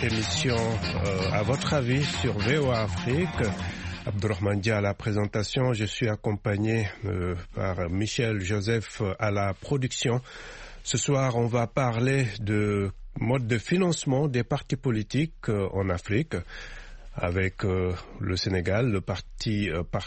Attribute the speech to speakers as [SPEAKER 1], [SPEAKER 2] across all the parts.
[SPEAKER 1] émission à votre avis sur VOA Afrique. Abdourahmane Dia à la présentation. Je suis accompagné par Michel Joseph à la production. Ce soir, on va parler de mode de financement des partis politiques en Afrique. Avec le Sénégal, le parti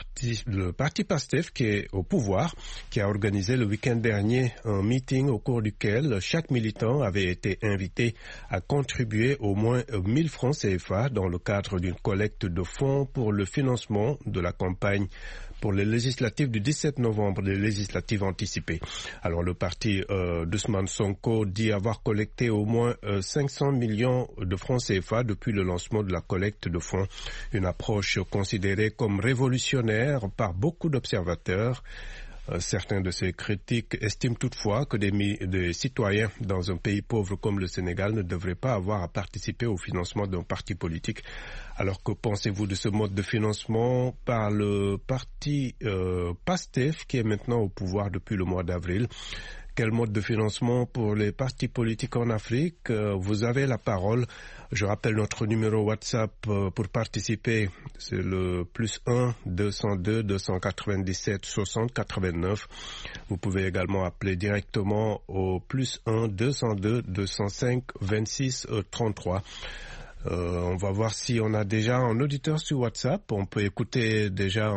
[SPEAKER 1] PASTEF qui est au pouvoir, qui a organisé le week-end dernier un meeting au cours duquel chaque militant avait été invité à contribuer au moins 1000 francs CFA dans le cadre d'une collecte de fonds pour le financement de la campagne pour les législatives du 17 novembre, les législatives anticipées. Alors le parti d'Ousmane Sonko dit avoir collecté au moins 500 millions de francs CFA depuis le lancement de la collecte de fonds, une approche considérée comme révolutionnaire par beaucoup d'observateurs. Certains de ces critiques estiment toutefois que des citoyens dans un pays pauvre comme le Sénégal ne devraient pas avoir à participer au financement d'un parti politique. Alors que pensez-vous de ce mode de financement par le parti PASTEF qui est maintenant au pouvoir depuis le mois d'avril? Quel mode de financement pour les partis politiques en Afrique? Vous avez la parole. Je rappelle notre numéro WhatsApp pour participer. C'est le +1 202 297 60 89. Vous pouvez également appeler directement au +1 202 205 26 33. On va voir si on a déjà un auditeur sur WhatsApp. On peut écouter déjà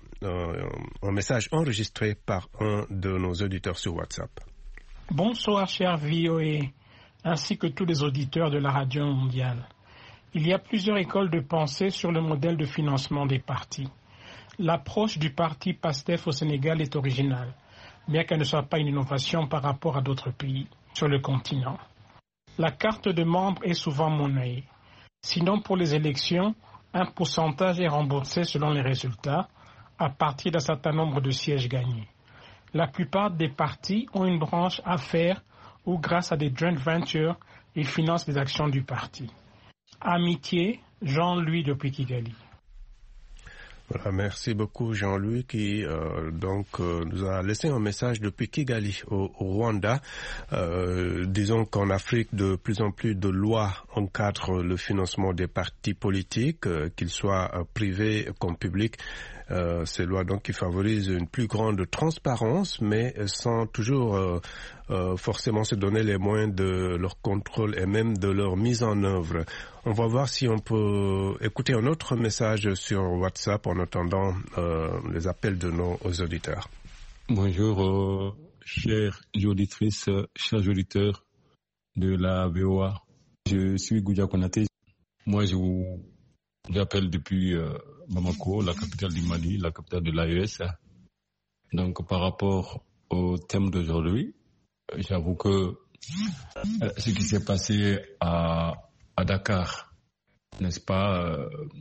[SPEAKER 1] un message enregistré par un de nos auditeurs sur WhatsApp.
[SPEAKER 2] Bonsoir, cher VOA, ainsi que tous les auditeurs de la radio mondiale. Il y a plusieurs écoles de pensée sur le modèle de financement des partis. L'approche du parti PASTEF au Sénégal est originale, bien qu'elle ne soit pas une innovation par rapport à d'autres pays sur le continent. La carte de membre est souvent monnayée. Sinon, pour les élections, un pourcentage est remboursé selon les résultats à partir d'un certain nombre de sièges gagnés. La plupart des partis ont une branche affaires où, grâce à des joint ventures, ils financent les actions du parti. Amitié, Jean-Louis depuis Kigali.
[SPEAKER 1] Voilà, merci beaucoup Jean-Louis qui nous a laissé un message depuis Kigali au Rwanda. Disons qu'en Afrique, de plus en plus de lois encadrent le financement des partis politiques, qu'ils soient privés comme publics. Ces lois donc qui favorisent une plus grande transparence, mais sans toujours forcément se donner les moyens de leur contrôle et même de leur mise en œuvre. On va voir si on peut écouter un autre message sur WhatsApp en attendant les appels de nos auditeurs.
[SPEAKER 3] Bonjour, chères auditrices, chers auditeurs de la VOA. Je suis Goudia Konaté. Moi, j'appelle depuis Bamako, la capitale du Mali, la capitale de l'AES. Donc, par rapport au thème d'aujourd'hui, j'avoue que ce qui s'est passé à Dakar, n'est-ce pas,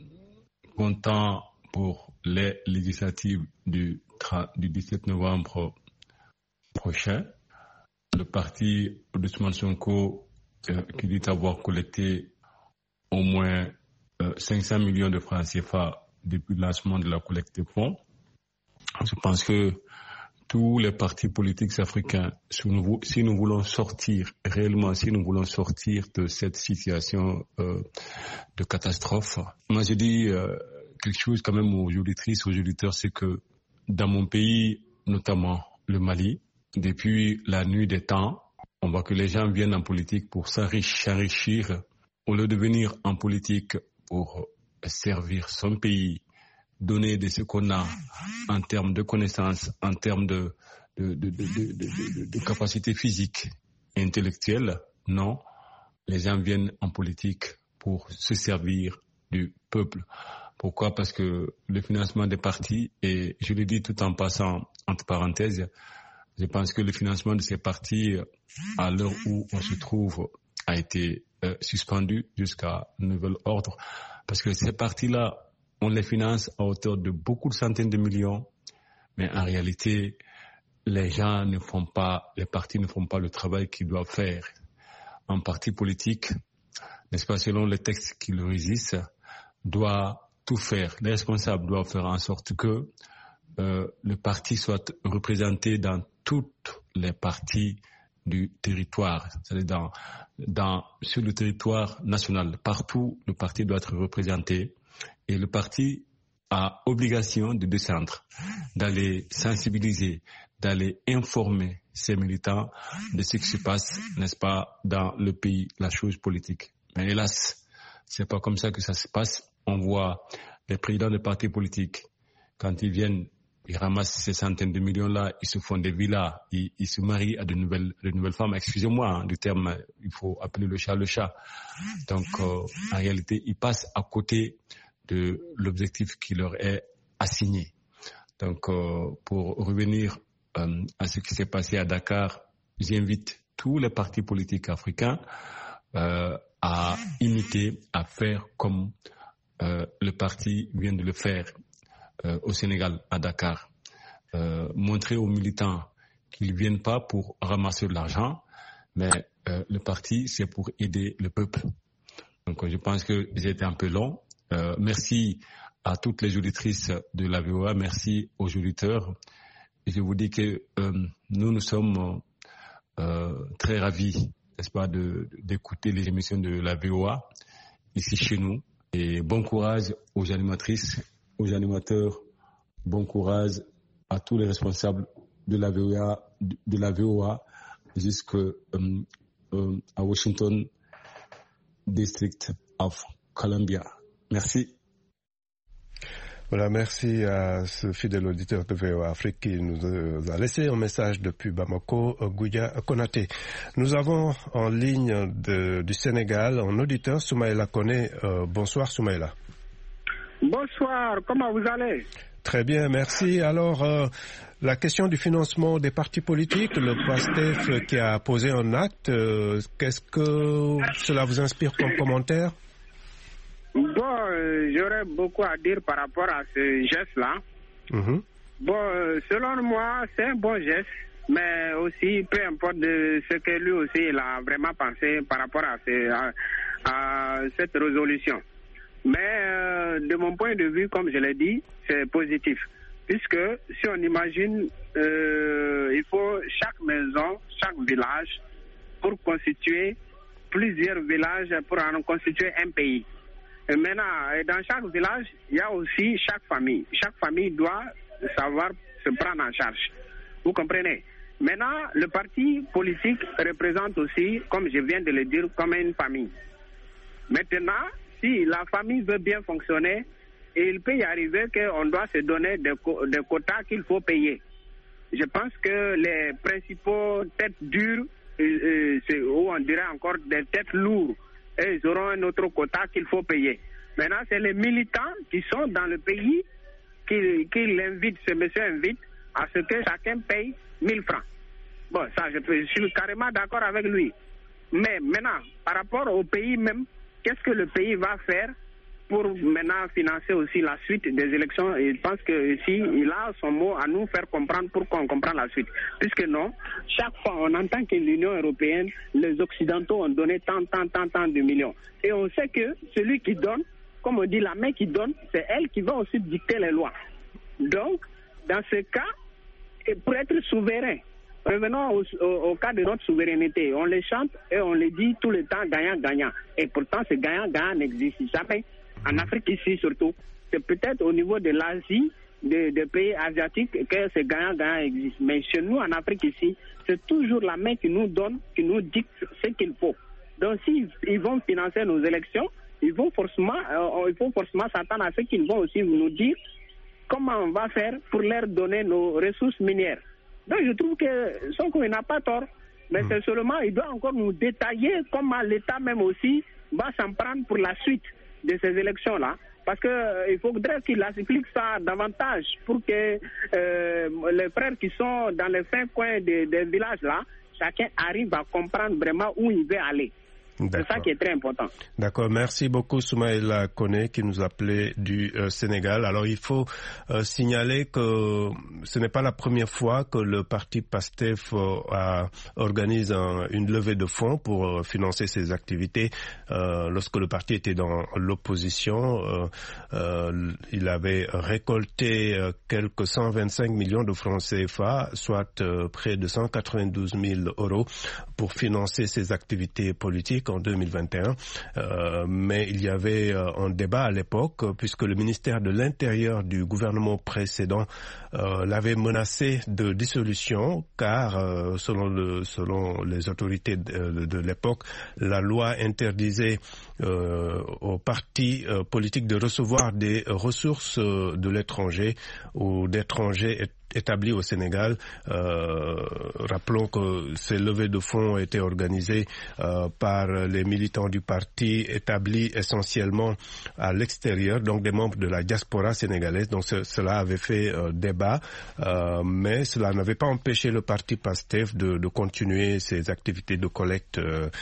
[SPEAKER 3] content pour les législatives du 17 novembre prochain. Le parti d'Ousmane Sonko qui dit avoir collecté au moins 500 millions de francs CFA depuis le lancement de la collecte de fonds. Je pense que tous les partis politiques africains, si nous voulons sortir réellement, si nous voulons sortir de cette situation de catastrophe, moi je dis quelque chose quand même aux auditrices, aux auditeurs, c'est que dans mon pays, notamment le Mali, depuis la nuit des temps, on voit que les gens viennent en politique pour s'enrichir au lieu de venir en politique pour servir son pays, donner de ce qu'on a en termes de connaissances, en termes de capacité physique et intellectuelle. Non, les gens viennent en politique pour se servir du peuple. Pourquoi? Parce que le financement des partis, et je le dis tout en passant entre parenthèses, je pense que le financement de ces partis, à l'heure où on se trouve, a été suspendu jusqu'à nouvel ordre. Parce que ces partis-là, on les finance à hauteur de beaucoup de centaines de millions, mais en réalité, les partis ne font pas le travail qu'ils doivent faire. Un parti politique, n'est-ce pas, selon les textes qui le régissent, doit tout faire. Les responsables doivent faire en sorte que le parti soit représenté dans toutes les parties du territoire, c'est-à-dire sur le territoire national. Partout, le parti doit être représenté et le parti a obligation de descendre, d'aller sensibiliser, d'aller informer ses militants de ce qui se passe, n'est-ce pas, dans le pays, la chose politique. Mais hélas, c'est pas comme ça que ça se passe. On voit les présidents de partis politiques, quand ils viennent, ils ramassent ces centaines de millions-là, ils se font des villas, ils se marient à de nouvelles femmes. Excusez-moi du terme, il faut appeler le chat le chat. Donc, en réalité, ils passent à côté de l'objectif qui leur est assigné. Donc, pour revenir à ce qui s'est passé à Dakar, j'invite tous les partis politiques africains à imiter, à faire comme le parti vient de le faire au Sénégal, à Dakar. Montrer aux militants qu'ils ne viennent pas pour ramasser de l'argent, mais le parti, c'est pour aider le peuple. Donc, je pense que j'ai été un peu long. Merci à toutes les auditrices de la VOA, merci aux auditeurs. Et je vous dis que nous sommes très ravis, n'est-ce pas, d'écouter les émissions de la VOA ici chez nous. Et bon courage aux animatrices, aux animateurs, bon courage à tous les responsables de la VOA jusqu'à Washington District of Columbia. Merci.
[SPEAKER 1] Voilà, merci à ce fidèle auditeur de VOA Afrique qui nous a laissé un message depuis Bamako, Goudia Konaté. Nous avons en ligne du Sénégal un auditeur, Soumaïla Koné. Bonsoir Soumaïla.
[SPEAKER 4] Bonsoir, comment vous allez?
[SPEAKER 1] Très bien, merci. Alors, la question du financement des partis politiques, le PASTEF qui a posé un acte, qu'est-ce que cela vous inspire comme commentaire?
[SPEAKER 4] Bon, j'aurais beaucoup à dire par rapport à ce geste-là. Bon, selon moi, c'est un bon geste, mais aussi, peu importe de ce que lui aussi il a vraiment pensé par rapport à cette résolution. Mais de mon point de vue, comme je l'ai dit, c'est positif. Puisque si on imagine, il faut chaque maison, chaque village, pour constituer plusieurs villages, pour en constituer un pays. Et maintenant, dans chaque village, il y a aussi chaque famille. Chaque famille doit savoir se prendre en charge. Vous comprenez? Maintenant, le parti politique représente aussi, comme je viens de le dire, comme une famille. Maintenant, si la famille veut bien fonctionner, il peut y arriver qu'on doit se donner des quotas qu'il faut payer. Je pense que les principaux têtes dures, ou on dirait encore des têtes lourdes, et ils auront un autre quota qu'il faut payer. Maintenant, c'est les militants qui sont dans le pays qui l'invitent, ce monsieur invite, à ce que chacun paye 1000 francs. Bon, ça, je suis carrément d'accord avec lui. Mais maintenant, par rapport au pays même, qu'est-ce que le pays va faire pour maintenant financer aussi la suite des élections? Et je pense que ici, il a son mot à nous faire comprendre pour qu'on comprenne la suite. Puisque non, chaque fois, on entend que l'Union européenne, les Occidentaux ont donné tant de millions. Et on sait que celui qui donne, comme on dit, la main qui donne, c'est elle qui va aussi dicter les lois. Donc, dans ce cas, pour être souverain, revenons au cas de notre souveraineté. On les chante et on les dit tout le temps gagnant-gagnant. Et pourtant, ce gagnant-gagnant n'existe jamais. En Afrique ici surtout, c'est peut-être au niveau de l'Asie, des pays asiatiques, que ce gagnant-gagnant existe. Mais chez nous, en Afrique ici, c'est toujours la main qui nous donne, qui nous dicte ce qu'il faut. Donc s'ils vont financer nos élections, il faut forcément s'attendre à ce qu'ils vont aussi nous dire comment on va faire pour leur donner nos ressources minières. Donc je trouve que Sonko n'a pas tort, mais c'est seulement, il doit encore nous détailler comment l'État même aussi va s'en prendre pour la suite de ces élections-là. Parce qu'il faudrait qu'il explique ça davantage pour que les frères qui sont dans les fins coins des villages-là, chacun arrive à comprendre vraiment où il veut aller. C'est ça qui est très important.
[SPEAKER 1] D'accord, merci beaucoup Soumaïla Koné qui nous appelait du Sénégal. Alors il faut signaler que ce n'est pas la première fois que le parti PASTEF organise une levée de fonds pour financer ses activités. Lorsque le parti était dans l'opposition, il avait récolté quelques 125 millions de francs CFA, soit près de 192 000 euros pour financer ses activités politiques en 2021. Mais il y avait un débat à l'époque puisque le ministère de l'Intérieur du gouvernement précédent l'avait menacé de dissolution car selon les autorités de l'époque, la loi interdisait aux partis politiques de recevoir des ressources de l'étranger ou d'étrangers établis au Sénégal. Rappelons que ces levées de fonds ont été organisées par les militants du parti établis essentiellement à l'extérieur, donc des membres de la diaspora sénégalaise. Donc cela avait fait débat, mais cela n'avait pas empêché le parti PASTEF de continuer ses activités de collecte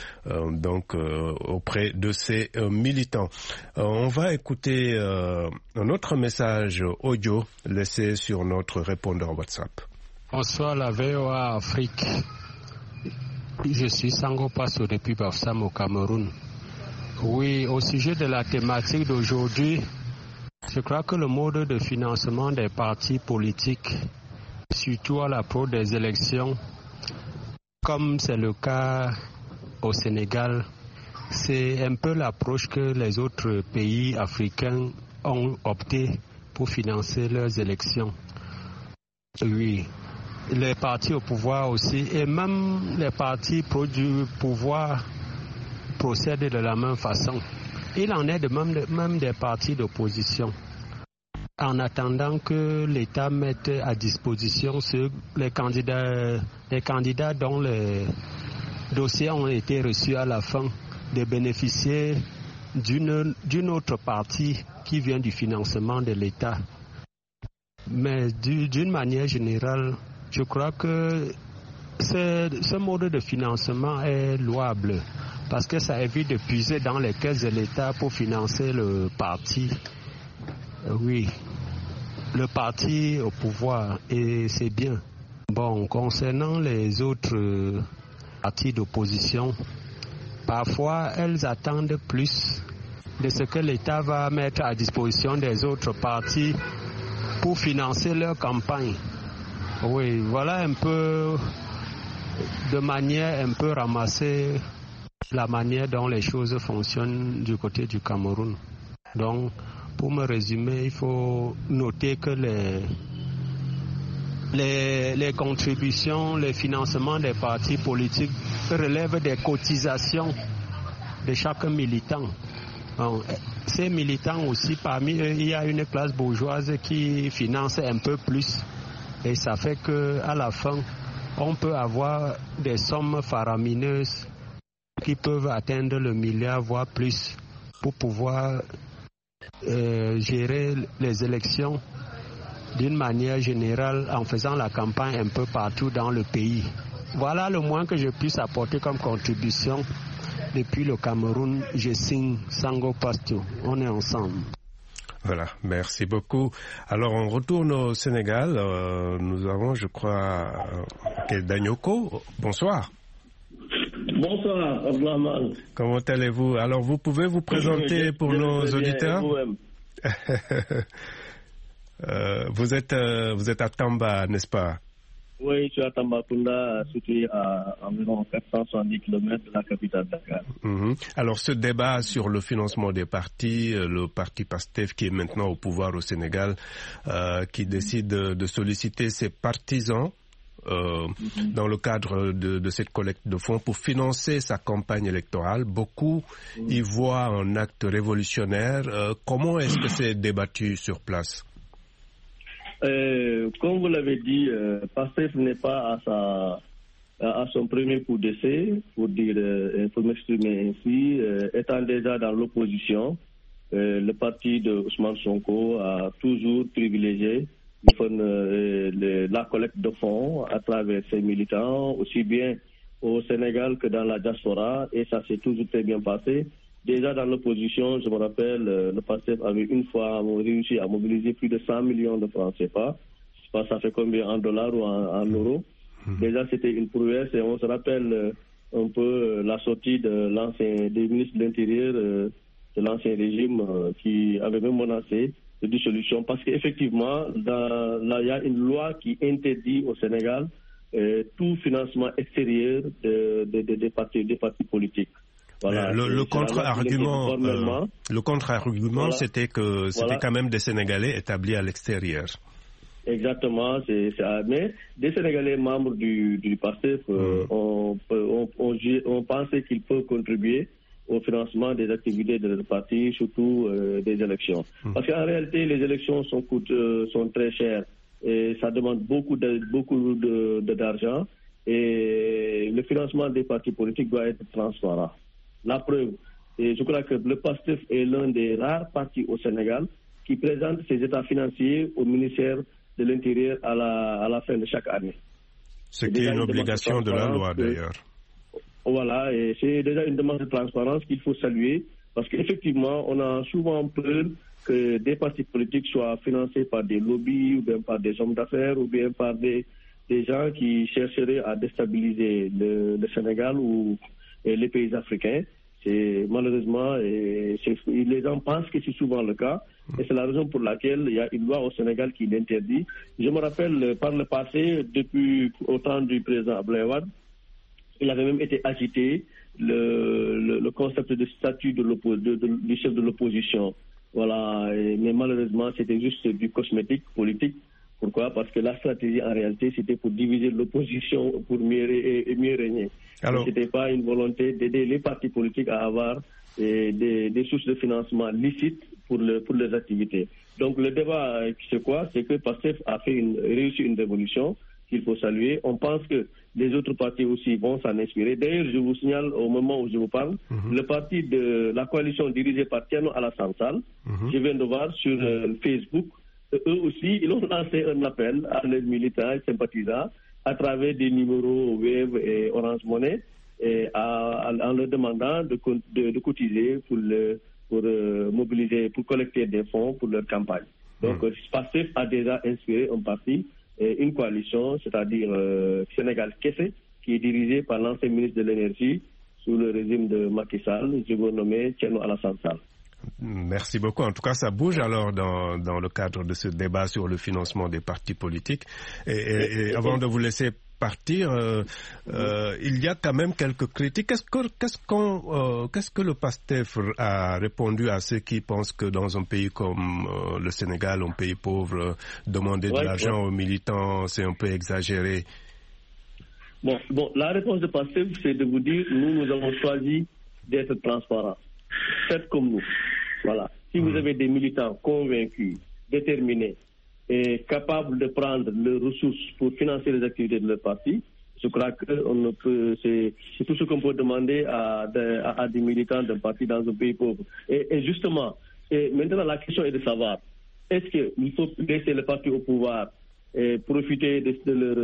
[SPEAKER 1] auprès de ses militants. On va écouter un autre message audio laissé sur notre répondeur WhatsApp.
[SPEAKER 5] Bonsoir la VOA Afrique. Je suis Sango Passo depuis Bafoussam au Cameroun. Oui, au sujet de la thématique d'aujourd'hui, je crois que le mode de financement des partis politiques, surtout à l'approche des élections, comme c'est le cas au Sénégal, c'est un peu l'approche que les autres pays africains ont opté pour financer leurs élections. Oui, les partis au pouvoir aussi, et même les partis du pouvoir procèdent de la même façon. Il en est de même des partis d'opposition. En attendant que l'État mette à disposition les candidats dont les dossiers ont été reçus à la fin, de bénéficier d'une autre partie qui vient du financement de l'État. Mais d'une manière générale, je crois que ce mode de financement est louable parce que ça évite de puiser dans les caisses de l'État pour financer le parti. Oui, le parti au pouvoir, et c'est bien. Bon, concernant les autres partis d'opposition, parfois elles attendent plus de ce que l'État va mettre à disposition des autres partis pour financer leur campagne. Oui, voilà un peu, de manière un peu ramassée, la manière dont les choses fonctionnent du côté du Cameroun. Donc, pour me résumer, il faut noter que les contributions, les financements des partis politiques relèvent des cotisations de chaque militant. Donc, ces militants aussi, parmi eux, il y a une classe bourgeoise qui finance un peu plus. Et ça fait qu'à la fin, on peut avoir des sommes faramineuses qui peuvent atteindre le milliard, voire plus, pour pouvoir gérer les élections d'une manière générale en faisant la campagne un peu partout dans le pays. Voilà le moins que je puisse apporter comme contribution. Depuis le Cameroun, je signe Sango Pasto. On est ensemble.
[SPEAKER 1] Voilà, merci beaucoup. Alors, on retourne au Sénégal. Nous avons, je crois, Danyoko. Bonsoir.
[SPEAKER 6] Bonsoir, Abdelrahman.
[SPEAKER 1] Comment allez-vous? Alors, vous pouvez vous présenter pour nos auditeurs? Vous êtes à Tamba, n'est-ce pas?
[SPEAKER 6] Oui, je suis à Tambacounda, situé à environ 470 km de la capitale Dakar.
[SPEAKER 1] Alors, ce débat sur le financement des partis, le parti PASTEF qui est maintenant au pouvoir au Sénégal, qui décide de solliciter ses partisans dans le cadre de cette collecte de fonds pour financer sa campagne électorale. Beaucoup y voient un acte révolutionnaire. Comment est-ce que c'est débattu sur place?
[SPEAKER 6] Comme vous l'avez dit, PASTEF n'est pas à son premier coup d'essai, pour m'exprimer ainsi. Étant déjà dans l'opposition, le parti de Ousmane Sonko a toujours privilégié la collecte de fonds à travers ses militants, aussi bien au Sénégal que dans la diaspora, et ça s'est toujours très bien passé. Déjà dans l'opposition, je me rappelle, le PASTEF avait une fois réussi à mobiliser plus de 100 millions de francs CFA. Je sais pas, ça fait combien en dollars ou en euros. Déjà, c'était une prouesse et on se rappelle un peu la sortie des ministres de l'Intérieur de l'ancien régime qui avait même menacé de dissolution parce qu'effectivement, il y a une loi qui interdit au Sénégal tout financement extérieur des partis politiques.
[SPEAKER 1] Voilà, le contre-argument, c'était que c'était quand même des Sénégalais établis à l'extérieur.
[SPEAKER 6] Exactement, mais des Sénégalais membres du PASTEF, on pensait qu'ils peuvent contribuer au financement des activités de notre parti, surtout des élections. Parce qu'en réalité, les élections sont très chères et ça demande beaucoup d'argent et le financement des partis politiques doit être transparent. La preuve, et je crois que le PASTEF est l'un des rares partis au Sénégal qui présente ses états financiers au ministère de l'Intérieur à la fin de chaque année.
[SPEAKER 1] Ce qui est une obligation de la loi d'ailleurs.
[SPEAKER 6] Voilà, et c'est déjà une demande de transparence qu'il faut saluer parce qu'effectivement, on a souvent peur que des partis politiques soient financés par des lobbies ou bien par des hommes d'affaires ou bien par des gens qui chercheraient à déstabiliser le Sénégal ou les pays africains. C'est malheureusement, les gens pensent que c'est souvent le cas et c'est la raison pour laquelle il y a une loi au Sénégal qui l'interdit. Je me rappelle par le passé, depuis au temps du président Abdoulaye Wade, il avait même été agité le concept de statut du chef de l'opposition. Voilà, mais malheureusement c'était juste du cosmétique politique. Pourquoi? Parce que la stratégie, en réalité, c'était pour diviser l'opposition, pour mieux régner. Ce n'était pas une volonté d'aider les partis politiques à avoir des sources de financement licites pour les activités. Donc le débat, c'est quoi? C'est que PASTEF a réussi une révolution qu'il faut saluer. On pense que les autres partis aussi vont s'en inspirer. D'ailleurs, je vous signale, au moment où je vous parle, le parti de la coalition dirigée par Thierno Alassane Sall, je viens de voir sur Facebook, eux aussi, ils ont lancé un appel à leurs militants et sympathisants à travers des numéros Wave et Orange Money en leur demandant de cotiser pour mobiliser, pour collecter des fonds pour leur campagne. Donc, PASTEF a déjà inspiré un parti, une coalition, c'est-à-dire Sénégal Kessé, qui est dirigée par l'ancien ministre de l'Énergie sous le régime de Macky Sall, je vous nomme Thierno Alassane Sall.
[SPEAKER 1] Merci beaucoup. En tout cas, ça bouge alors dans le cadre de ce débat sur le financement des partis politiques. Et avant de vous laisser partir, il y a quand même quelques critiques. Qu'est-ce que le PASTEF a répondu à ceux qui pensent que dans un pays comme le Sénégal, un pays pauvre, demander de l'argent aux militants, c'est un peu exagéré?
[SPEAKER 6] Bon, la réponse de PASTEF, c'est de vous dire, nous avons choisi d'être transparents. Faites comme nous. Voilà. Si vous avez des militants convaincus, déterminés et capables de prendre leurs ressources pour financer les activités de leur parti, je crois que c'est tout ce qu'on peut demander à des militants d'un parti dans un pays pauvre. Et justement, maintenant la question est de savoir, est-ce qu'il faut laisser le parti au pouvoir et profiter des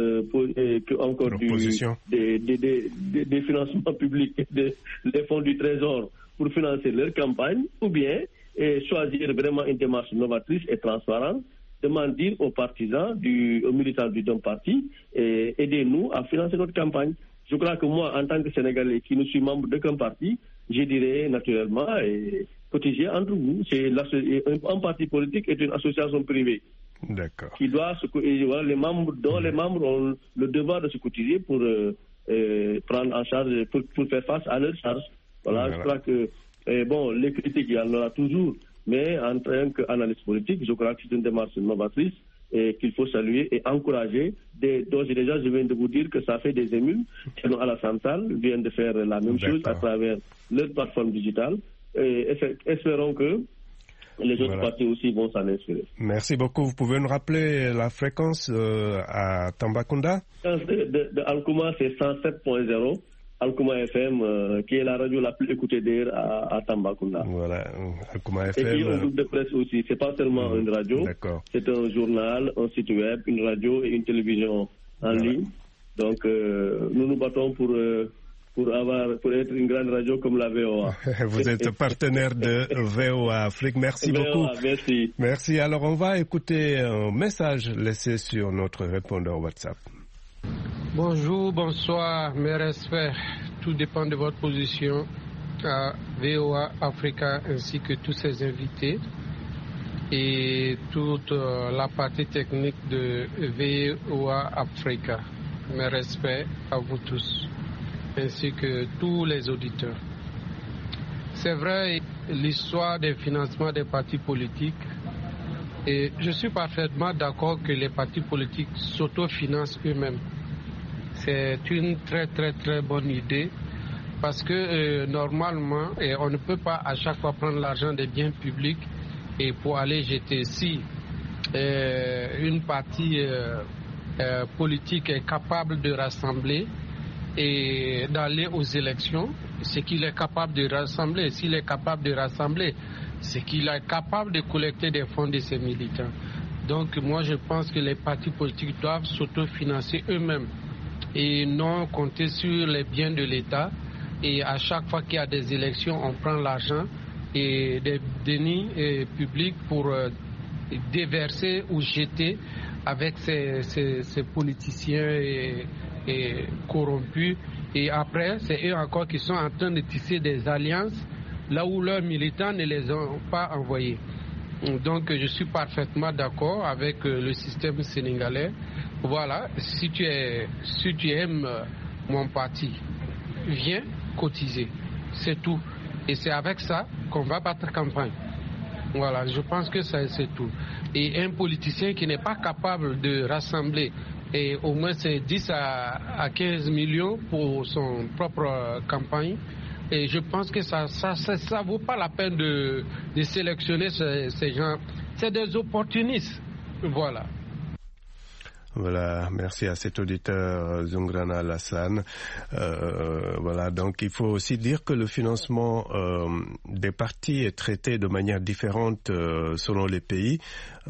[SPEAKER 6] financements publics, des fonds du Trésor pour financer leur campagne, ou bien choisir vraiment une démarche novatrice et transparente, demander aux partisans, aux militants d'un parti, aidez-nous à financer notre campagne. Je crois que moi, en tant que Sénégalais qui ne suis membre d'aucun parti, je dirais naturellement cotiser entre vous. Un parti politique est une association privée.
[SPEAKER 1] D'accord.
[SPEAKER 6] Qui doit les membres ont le devoir de se cotiser pour prendre en charge, pour faire face à leurs charges. Voilà, je crois que les critiques, il y en aura toujours, mais en tant qu'analyste politique, je crois que c'est une démarche novatrice et qu'il faut saluer et encourager. Donc déjà, je viens de vous dire que ça fait des émules. Thierno Alassane Sall vient de faire la même chose à travers leur plateforme digitale. Et espérons que les autres partis aussi vont s'en inspirer.
[SPEAKER 1] Merci beaucoup. Vous pouvez nous rappeler la fréquence à Tambacounda?
[SPEAKER 6] La fréquence de Alkouma, c'est 107.0. Alkouma FM, qui est la radio la plus écoutée d'ailleurs à Tambacounda.
[SPEAKER 1] Voilà, Alkouma FM.
[SPEAKER 6] Et qui est un groupe de presse aussi. C'est pas seulement une radio.
[SPEAKER 1] D'accord.
[SPEAKER 6] C'est un journal, un site web, une radio et une télévision en ligne. Donc, nous nous battons pour être une grande radio comme la VOA.
[SPEAKER 1] Vous êtes partenaire de VOA Afrique. Merci beaucoup.
[SPEAKER 6] Merci.
[SPEAKER 1] Merci. Alors, on va écouter un message laissé sur notre répondeur WhatsApp.
[SPEAKER 5] Bonjour, bonsoir, mes respects. Tout dépend de votre position à VOA Africa ainsi que tous ses invités et toute la partie technique de VOA Africa. Mes respects à vous tous, ainsi que tous les auditeurs. C'est vrai, l'histoire des financements des partis politiques, et je suis parfaitement d'accord que les partis politiques s'autofinancent eux-mêmes. C'est une très très très bonne idée parce que normalement, on ne peut pas à chaque fois prendre l'argent des biens publics et pour aller jeter. Si une partie politique est capable de rassembler et d'aller aux élections, c'est qu'il est capable de rassembler. S'il est capable de rassembler, c'est qu'il est capable de collecter des fonds de ses militants. Donc moi je pense que les partis politiques doivent s'autofinancer eux-mêmes et non compter sur les biens de l'État. Et à chaque fois qu'il y a des élections, on prend l'argent et des deniers publics pour déverser ou jeter avec ces politiciens et corrompus. Et après, c'est eux encore qui sont en train de tisser des alliances là où leurs militants ne les ont pas envoyés. Donc je suis parfaitement d'accord avec le système sénégalais. Voilà, si tu aimes mon parti, viens cotiser, c'est tout. Et c'est avec ça qu'on va battre campagne. Voilà, je pense que ça c'est tout. Et un politicien qui n'est pas capable de rassembler et au moins c'est 10 à 15 millions pour son propre campagne, et je pense que ça vaut pas la peine de sélectionner ces gens. C'est des opportunistes. Voilà.
[SPEAKER 1] Voilà, merci à cet auditeur Zungrana Alassane. Voilà, donc il faut aussi dire que le financement des partis est traité de manière différente selon les pays.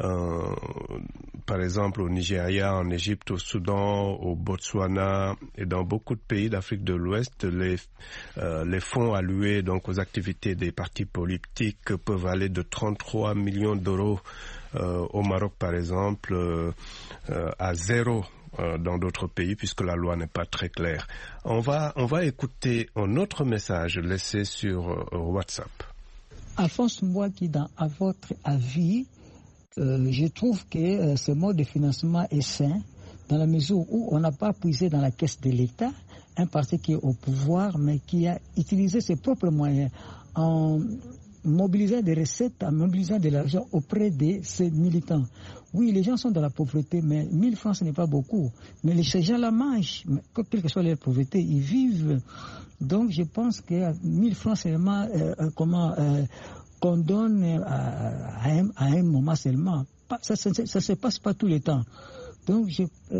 [SPEAKER 1] Par exemple au Nigeria, en Égypte, au Soudan, au Botswana et dans beaucoup de pays d'Afrique de l'Ouest, les fonds alloués donc aux activités des partis politiques peuvent aller de 33 millions d'euros au Maroc par exemple à 0 dans d'autres pays puisque la loi n'est pas très claire. On va écouter un autre message laissé sur WhatsApp.
[SPEAKER 7] Alphonse Mbouaki, à votre avis, je trouve que ce mode de financement est sain dans la mesure où on n'a pas puisé dans la caisse de l'État un parti qui est au pouvoir mais qui a utilisé ses propres moyens en mobilisant des recettes, en mobilisant de l'argent auprès de ses militants. Oui, les gens sont dans la pauvreté, mais 1000 francs, ce n'est pas beaucoup. Mais ces gens-là mangent, quelle que soit leur pauvreté, ils vivent. Donc, je pense que 1000 francs, c'est vraiment qu'on donne à un moment seulement. Ça ne se passe pas tout le temps. Donc,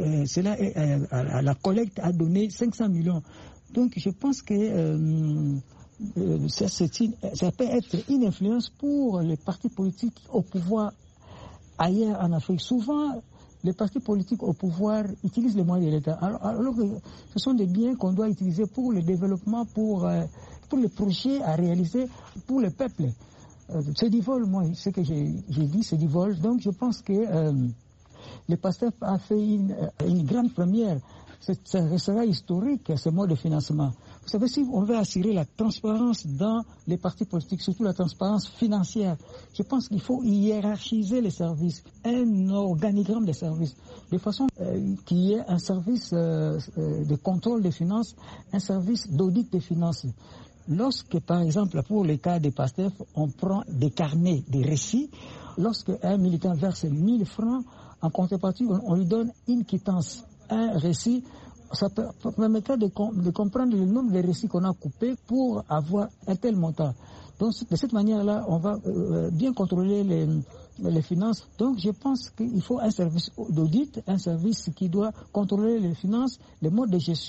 [SPEAKER 7] la collecte a donné 500 millions. Donc, je pense que ça peut être une influence pour les partis politiques au pouvoir ailleurs en Afrique. Souvent, les partis politiques au pouvoir utilisent les moyens de l'État. Alors que ce sont des biens qu'on doit utiliser pour le développement, pour les projets à réaliser pour le peuple. C'est du vol, moi, ce que j'ai dit, c'est du vol. Donc je pense que le PASTEF a fait une grande première. Ça sera historique, ce mode de financement. Vous savez, si on veut assurer la transparence dans les partis politiques, surtout la transparence financière, je pense qu'il faut hiérarchiser les services, un organigramme des services, de façon qu'il y ait un service de contrôle des finances, un service d'audit des finances. Lorsque, par exemple, pour les cas des PASTEF, on prend des carnets, des récits, lorsque un militant verse 1000 francs, en contrepartie, on lui donne une quittance, un récit. Ça permettra de comprendre le nombre de récits qu'on a coupés pour avoir un tel montant. Donc, de cette manière-là, on va bien contrôler les finances. Donc, je pense qu'il faut un service d'audit, un service qui doit contrôler les finances, les modes de gestion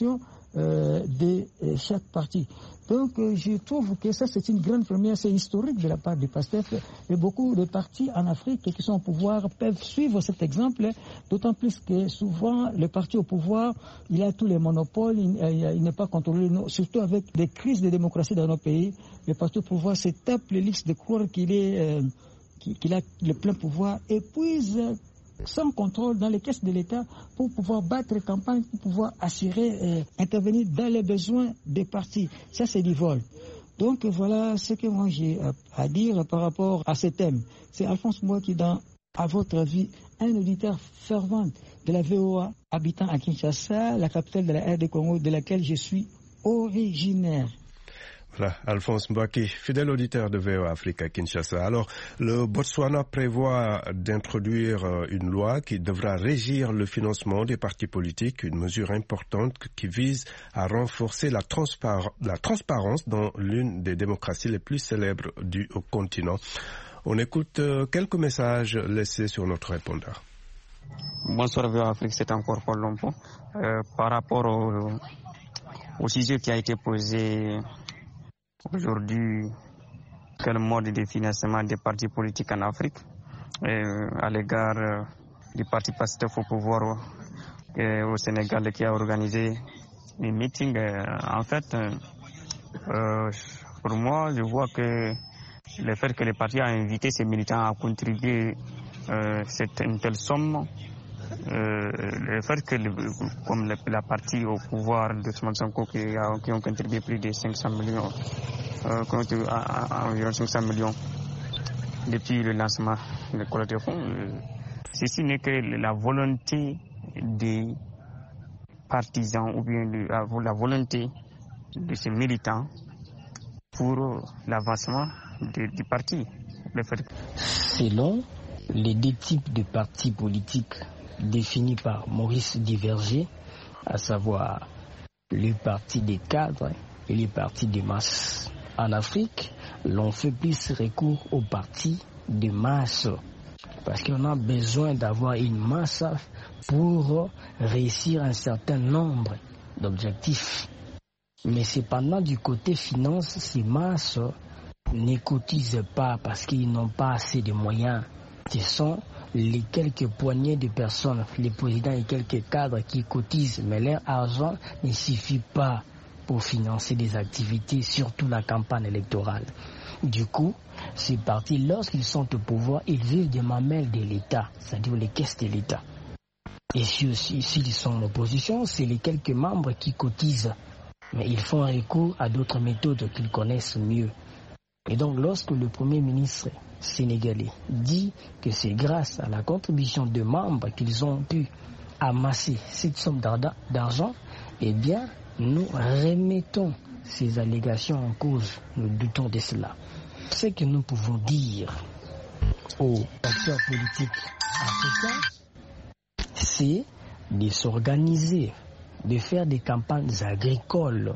[SPEAKER 7] de chaque parti. Donc je trouve que ça c'est une grande première, c'est historique de la part du PASTEF, et beaucoup de partis en Afrique qui sont au pouvoir peuvent suivre cet exemple, d'autant plus que souvent le parti au pouvoir, il a tous les monopoles, il n'est pas contrôlé, surtout avec des crises de démocratie dans nos pays. Le parti au pouvoir se tape le luxe de croire qu'il a le plein pouvoir, épuise sans contrôle dans les caisses de l'État pour pouvoir battre campagne, pour pouvoir assurer, intervenir dans les besoins des partis. Ça, c'est du vol. Donc voilà ce que moi j'ai à dire par rapport à ce thème. C'est Alphonse Mboua qui, à votre avis, un auditeur fervent de la VOA, habitant à Kinshasa, la capitale de la RD Congo, de laquelle je suis originaire.
[SPEAKER 1] Voilà, Alphonse Mbaki, fidèle auditeur de VOA Afrique à Kinshasa. Alors, le Botswana prévoit d'introduire une loi qui devra régir le financement des partis politiques, une mesure importante qui vise à renforcer la transparence dans l'une des démocraties les plus célèbres du continent. On écoute quelques messages laissés sur notre répondeur.
[SPEAKER 8] Bonsoir VOA Afrique, c'est encore Paul Lompo. Par rapport au sujet qui a été posé aujourd'hui, quel mode de financement des partis politiques en Afrique à l'égard du parti PASTEF au pouvoir au Sénégal qui a organisé un meeting. En fait, pour moi, je vois que le fait que le parti a invité ses militants à contribuer une telle somme, le fait que comme la partie au pouvoir de Ousmane Sonko qui ont contribué plus de 500 millions, environ 500 millions depuis le lancement de collecte de fonds, ceci n'est que la volonté des partisans ou bien la volonté de ces militants pour l'avancement du parti.
[SPEAKER 9] Selon les deux types de partis politiques définis par Maurice Diverger, à savoir le parti des cadres et le parti des masses. En Afrique, l'on fait plus recours aux partis de masse parce qu'on a besoin d'avoir une masse pour réussir un certain nombre d'objectifs. Mais cependant, du côté finance, ces masses ne cotisent pas parce qu'ils n'ont pas assez de moyens. Ce sont les quelques poignées de personnes, les présidents et quelques cadres qui cotisent, mais leur argent ne suffit pas pour financer des activités, surtout la campagne électorale. Du coup, ces partis, lorsqu'ils sont au pouvoir, ils vivent des mamelles de l'État, c'est-à-dire les caisses de l'État. Et s'ils sont en opposition, c'est les quelques membres qui cotisent, mais ils font recours à d'autres méthodes qu'ils connaissent mieux. Et donc, lorsque le Premier ministre sénégalais dit que c'est grâce à la contribution de membres qu'ils ont pu amasser cette somme d'argent, eh bien, nous remettons ces allégations en cause. Nous doutons de cela. Ce que nous pouvons dire aux acteurs politiques africains, c'est de s'organiser, de faire des campagnes agricoles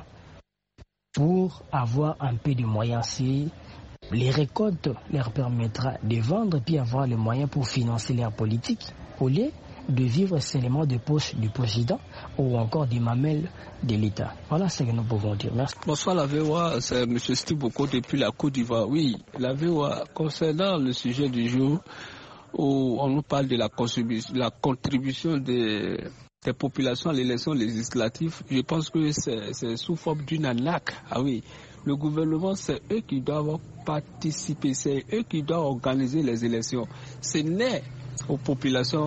[SPEAKER 9] pour avoir un peu de moyens. Les récoltes leur permettra de vendre puis avoir les moyens pour financer leur politique au lieu de vivre seulement des poches du président ou encore des mamelles de l'État. Voilà ce que nous pouvons dire. Merci.
[SPEAKER 10] Bonsoir la VOA, c'est M. Stiboko depuis la Côte d'Ivoire. Oui, la VOA, concernant le sujet du jour où on nous parle de la contribution des populations à l'élection législative, je pense que c'est sous forme d'une arnaque. Ah oui, le gouvernement, c'est eux qui doivent participer, c'est eux qui doivent organiser les élections. Ce n'est aux populations,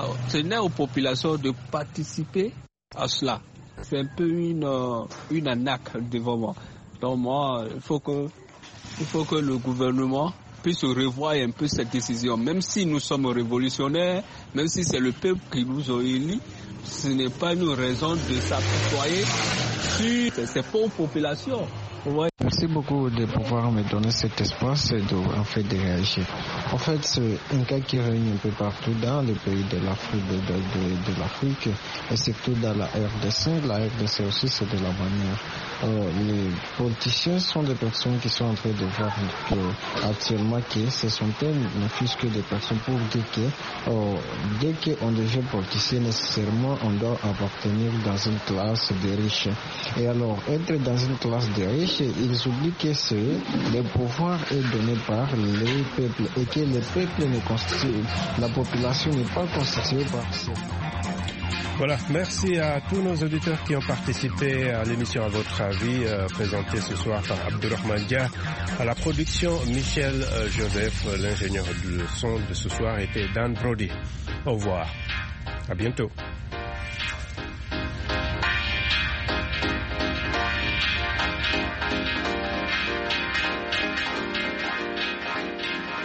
[SPEAKER 10] de participer à cela. C'est un peu une arnaque devant moi. Donc moi, il faut que le gouvernement puisse revoir un peu cette décision. Même si nous sommes révolutionnaires, même si c'est le peuple qui nous a élus, ce n'est pas une raison de s'apitoyer sur ces pauvres populations.
[SPEAKER 11] Merci beaucoup de pouvoir me donner cet espace et de réagir. En fait, c'est un cas qui règne un peu partout dans les pays de l'Afrique et surtout dans la RDC. La RDC aussi, c'est de la manière. Les politiciens sont des personnes qui sont en train de voir actuellement que ce sont ne fût-ce que des personnes pour dire que dès qu'on devient politicien, nécessairement on doit appartenir dans une classe de riches. Et alors, être dans une classe de riches, ils oublient que le pouvoir est donné par les peuples et que le peuple ne constitue, la population n'est pas constituée par ça.
[SPEAKER 1] Voilà, merci à tous nos auditeurs qui ont participé à l'émission À votre avis, présentée ce soir par Abdourahmane Dia. À la production, Michel Joseph, l'ingénieur de son de ce soir était Dan Brody. Au revoir, à bientôt.